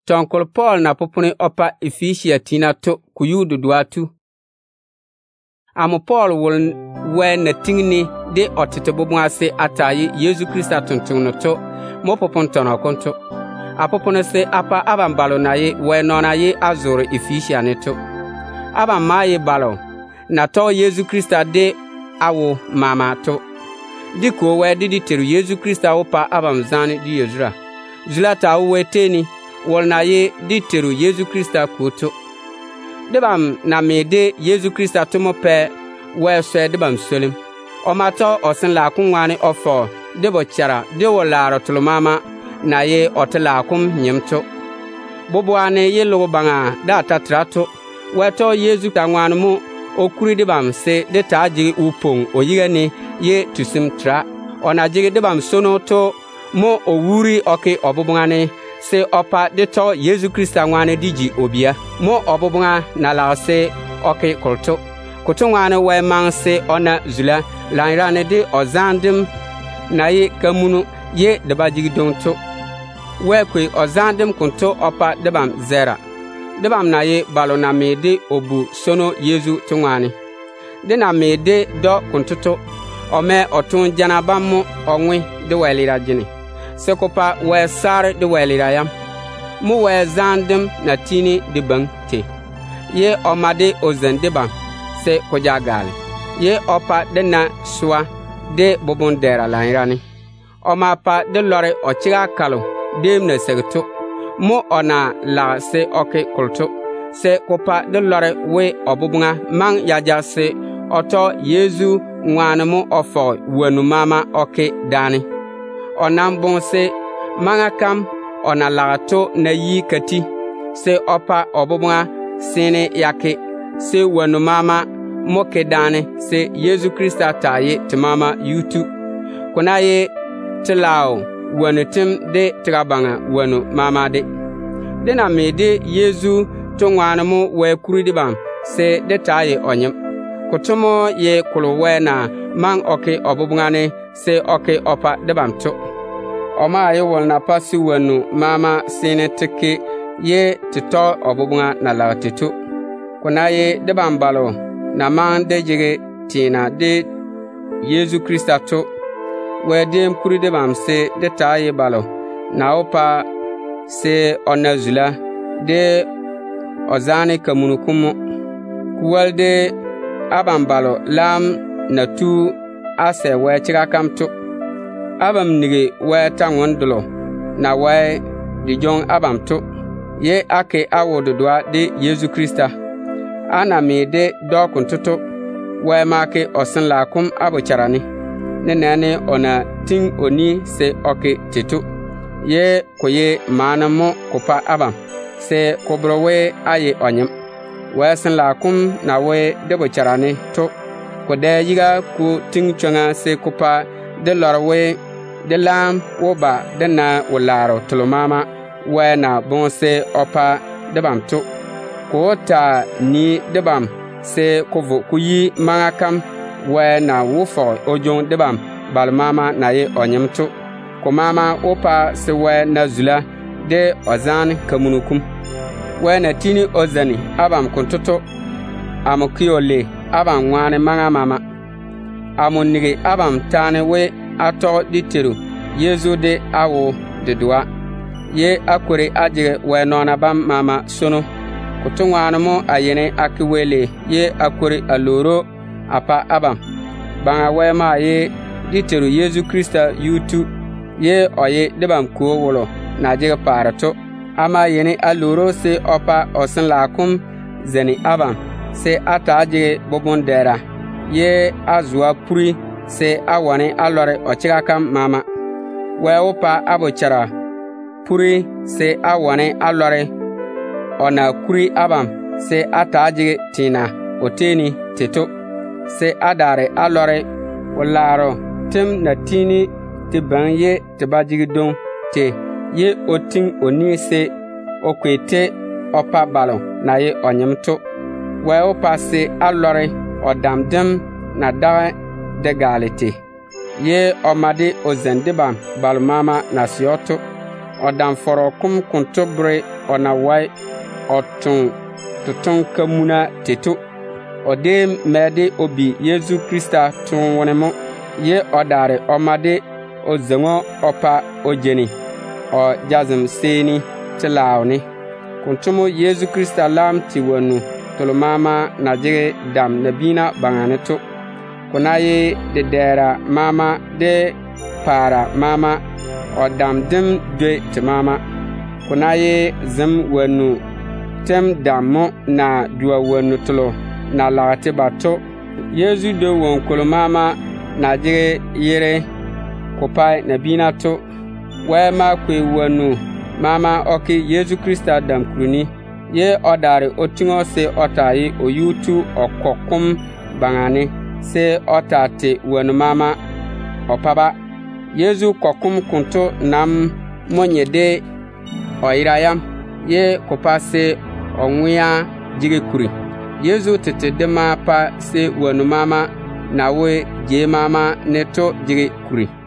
Tonkol Paul na popuni opa Efesia tina to kuyudu duatu. Amu Paul wul we na tingni de otete bobwase atayi Yesu Krista tuntunu to mo popon tono konto. Apopone se apa aban balo na ye we nona ye azuru Efesia neto. Aban maye balo na to Yesu Krista de awo mama to. Diko we didi teru Yesu Krista opa aban zani di Yezra. Zulata we teni wol na ye di teru Yesu Krista kuto. Debam na mede Yesu Krista tumo pe we so debam solim. O mato osin la kunwani ofo debo chara de wolaro tulumama na ye otela kum nyimto. Boboane ye logo banga da tatrato weto Yesu tangwanu mu okuri debam se de taji upong oyigani ye tusim tra ona jige debam sono to mo owuri oke obubungane se opa de to Yesu Krista ngwane diji obia mo obubunga na la se oke kolto kutungwane we mang se ona zula lanrane de ozandim na ye kamunu ye deba jigi donto we kwe ozandim kunto opa debam zera debam na ye balo na mede obu sono Yesu tungwane de na mede do kuntuto ome otun janabamu onwi de welira jini sekopa we sar de welira yam mu we zandim na tini de bang te ye omade ozandeba se kojagal ye opa de na swa de bobondera lanrani oma pa de lore ochiga kalo dem na segto mu ona la se oke kulto se kopa de lore we obubunga mang yaja se oto Yesu ngwanamu ofo wenu mama oke dani onam bon se manga kam ona lagato na yi kati se opa obubunga sene yake se wenu mama moke dani se Yesu Krista taye timama yutu kuna ye tilao wenu tim de tigabanga wenu mama de na mede Yesu tungwanamu we kuridibam se de taye onyem kutumo ye kuluwe na mang oke obubungane se oke opa debamto oma ye wolna pasi wenu mama sine tike ye tito obubunga na latitu kuna ye debambalo na mang de jige tina de Yesu Krista to we dem kuri debam se de taye balo na opa se onazula de ozane kamunukumu kuwalde abam balo lam na tu ase we chira kamto abam nige we tangondlo na we di jong abam to ye ake awododwa de Yesu Krista ana mede do kuntuto we make osin la kum abocharani nenane ona ting oni se oke titu ye koye manamo kopa abam se kobrowe aye onyem wesin la kum na we debo charani to ko de yiga ku ting changa se kupa de lorwe de lam woba de na wolaro tulumama we na bonse opa debam to ko ta ni debam se kovo kuyi mangakam we na wufo ojon debam balmama na ye onyemto ko mama opa se we na zula de ozan kamunukum we na tini ozani abam kuntuto amukiyole abam wane manga mama amunige abam tane we ato diteru Yesu de awo de dua ye akure ajire we nona bam mama sono kutungwana mo ayene akiwele ye akure aloro apa abam banga we ma ye diteru Yesu Krista yutu ye oye debam ko wolo na jige parato ama yene aloro se opa osin lakum zeni abam se ataje bobondera ye azwa puri se awane alore ochiga kam mama we opa abochara puri se awane alore ona kuri abam se ataje tina oteni teto se adare alore wolaro tim na tini tibanye tibajigidon te ye oting oni se okwete opa balo na ye onyemto we opa se alore odamdem na da de galite ye omade ozendeba balmama na sioto odam foro kum kuntobre ona wai otun tutun kamuna tetu ode mede obi Yesu Krista tun wonemo ye odare omade ozengo opa ojeni o jazm seni tilawni kuntumo Yesu Krista lam ti wonu tolmama najige dam nabina banganeto kunaye de dera mama de para mama odam dim dwe ti mama kunaye zim wonu tem dammo na duwa wonu tolo na lagati bato Yesu de won kolmama najige yere kopai nabina to wema kwe wonu mama oki Yesu Krista dam kruni ye odare otingo se otayi oyutu okokum bangane se otate wonu mama opaba Yesu kokum kunto nam monyede oirayam ye kopase onwia jige kuri Yesu tete dema pa se wonu mama nawe je mama neto jige kuri